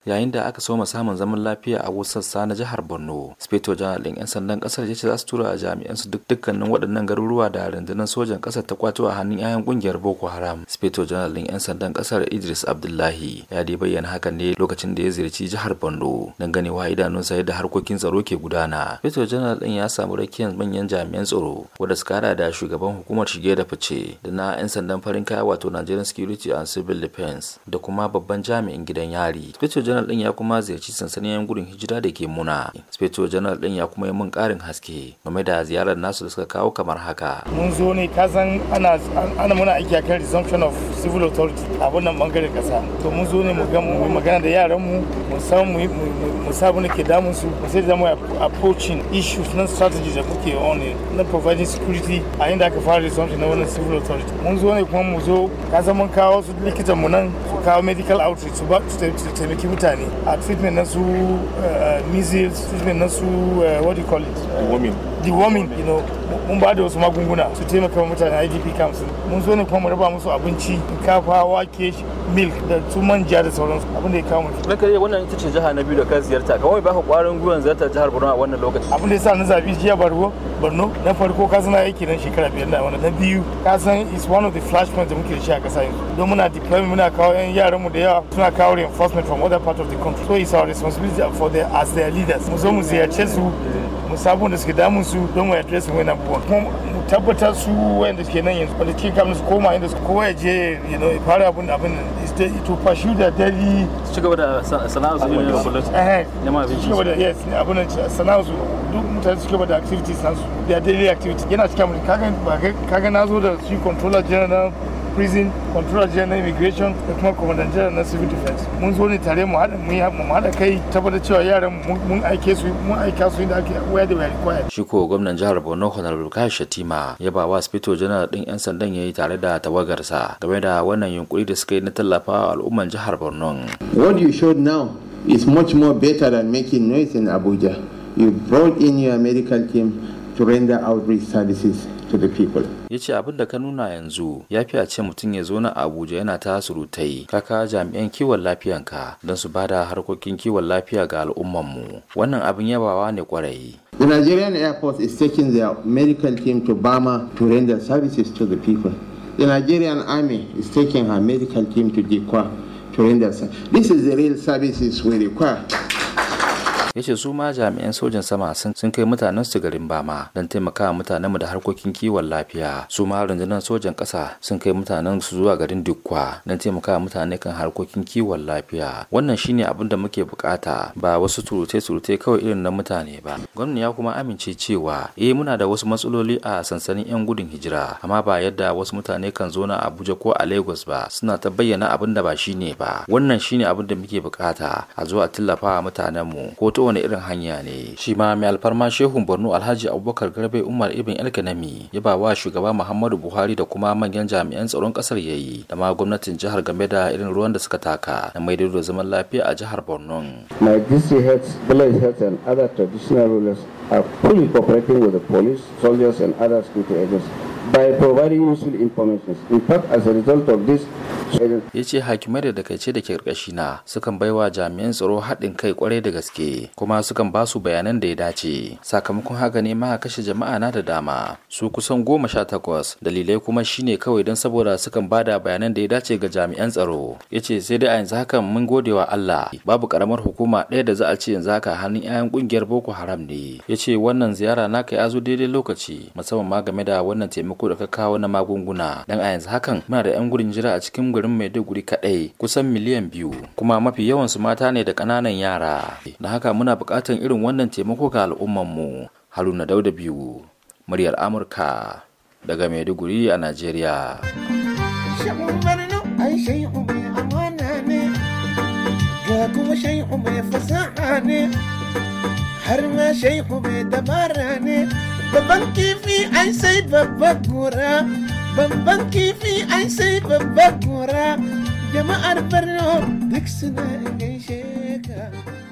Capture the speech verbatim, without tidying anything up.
yayin da aka soma samun zaman lafiya a wasu sassa na jihar Borno. Inspector General ɗin 'yan sandan ƙasar ya ce za su tura a jami'an su duk dukkanin waɗannan garuruwa da rundunar sojan ƙasar ta kwato a hannun 'ya'yan ƙungiyar Boko Haram. Inspector General ɗin 'yan sandan ƙasar Idris Abdullahi ya dai bayyana hakan ne lokacin da ya ziyarci jihar Borno don ganewa idanunsa yadda harkokin tsaro ke gudana. Inspector General ɗin ya samu rakiyar manyan jami'an tsaro wanda suka hada da shugaban hukumar shige da fice da na 'yan sandan farin kaya wato Nigerian Security and Civil Defense da kuma babban jami'in gidan yari. Inspector General ɗin ya kuma ziyarci sansanin 'yan gudun hijira da ke Muna. Inspector General ɗin ya kuma yi mun ƙarin haske game da ziyarar nasu da suka kawo kamar haka. Mun zo ne kasan ana ana muna aiki akan resumption of civil authority a wannan bangaren kasa. To mun zo ne mu ga mu magana da yaran mu mu san mu mu sabu ne ke damun su mu sai da mu approaching issues na strategy da muke on na providing security a inda aka fara resumption na wannan civil authority. Mun zo ne kuma mu zo kasan mun kawo su likitan mu nan su kawo medical outreach su ba su taimaki mutane a treatment na su measles, treatment na su what do you call it? Deworming. Deworming, you know, mun ba da wasu magunguna su taimaka wa mutane I D P camps. Mun zo ne kuma mu raba musu abinci, kafa, wake, milk da su manja da sauransu abin da ya kawo mu. Ranka dai wannan ita ce jiha na biyu da ka ziyarta. Kawai baka kwarin gwiwan ziyartar jihar Borno a wannan lokaci. Abin da yasa na zabi jiya Borno, Borno na farko ka sana aiki nan shekara biyar da wannan. Na biyu ka san is one of the flashpoints da muke da shi a kasa yanzu. Don muna deployment muna kawo yan yaran mu da yawa suna kawo reinforcement from other parts of the country. So it's our responsibility for their as their leaders. Mu zo mu ziyarce su mu sabon da suke damun su don mu address wani abubuwan. Kuma mu tabbatar su wayanda suke nan yanzu wanda ke kamar su koma inda su kowa ya je you know fara abin abin to pursue their daily ci gaba da sana'ar su ne kullum. Eh. Nema abinci. Ci gaba da yes abin sana'ar su duk mutane su gaba da activities nasu their daily activities yana cikin mu kaga kaga nazo da su controller general prison, controller general immigration da kuma commandant general na civil defense. Mun zo ne tare mu haɗa mu haɗa kai tabbatar cewa yaran mun aike su mun aika su inda ake where they were required. Shi ko gwamnan jihar Borno Honorable Kai Shatima ya ba wa Inspector General din 'yan sandan yayi tare da tawagarsa game da wannan yunkuri da suka yi na tallafawa al'umman jihar Borno. What you showed now is much more better than making noise in Abuja. You brought in your medical team to render outreach services to the people. Ya ce abin da ka nuna yanzu ya fi a ce mutum ya zo na Abuja yana ta surutai kaka jami'an kiwon lafiyanka don su bada harkokin kiwon lafiya ga al'ummanmu. Wannan abin yabawa ne kwarai. The Nigerian Air Force is taking their medical team to Bama to render services to the people. The Nigerian Army is taking her medical team to Dikwa to render services. This is the real services we require. Ya ce su ma jami'an sojan sama sun kai mutanen su garin Bama don taimakawa mutanen mu da harkokin kiwon lafiya. Su ma rundunar sojan ƙasa sun kai mutanen su zuwa garin Dikwa don taimakawa mutane kan harkokin kiwon lafiya. Wannan shine abin da muke bukata ba wasu turute-turute kawai irin na mutane ba. Gwamnati ya kuma amince cewa eh muna da wasu matsaloli a sansanin 'yan gudun hijira amma ba yadda wasu mutane kan zo na Abuja ko a Lagos ba suna ta bayyana abin da ba shine ba. Wannan shine abin da muke bukata a zo a tallafa wa mutanen mu ko wani irin hanya ne. Shi ma mai alfarma Shehun Borno Alhaji Abubakar Garbe Umar Ibn Elkanami ya ba wa shugaba Muhammadu Buhari da kuma manyan jami'an tsaron kasar yayi da ma gwamnatin jihar game da irin ruwan da suka taka na maido da zaman lafiya a jihar Borno. My district heads, village heads and other traditional rulers are fully cooperating with the police, soldiers and other security agencies by providing useful information. In fact, as a result of this, ya ce hakimai da dakaice da ke karkashi na sukan baiwa jami'an tsaro haɗin kai kwarai da gaske kuma sukan ba su bayanan da ya dace. Sakamakon haka ne ma kashe jama'a na da dama su kusan goma sha takwas. Dalilai kuma shine kawai don saboda sukan ba da bayanan da ya dace ga jami'an tsaro. Ya ce sai dai a yanzu hakan mun gode wa Allah babu karamar hukuma ɗaya da za a ce yanzu haka hannun 'ya'yan ƙungiyar Boko Haram ne. Ya ce wannan ziyara naka ya zo daidai lokaci musamman ma game da wannan taimako da ka kawo na magunguna dan a yanzu hakan muna da 'yan gudun jira a cikin garin Maiduguri kadai kusan miliyan biyu kuma mafi yawan su mata ne da kananan yara. Da haka muna buƙatar irin wannan taimako ga al'umman mu. Haruna Dauda biyu muryar Amurka daga Maiduguri a Najeriya. Ga kuma shai'u mai fasaha ne har ma shai'u mai dabara ne. Babban kifi ai sai babbar gora, babban kifi ai sai babbar gora. Jama'ar Borno duk suna gaishe ka.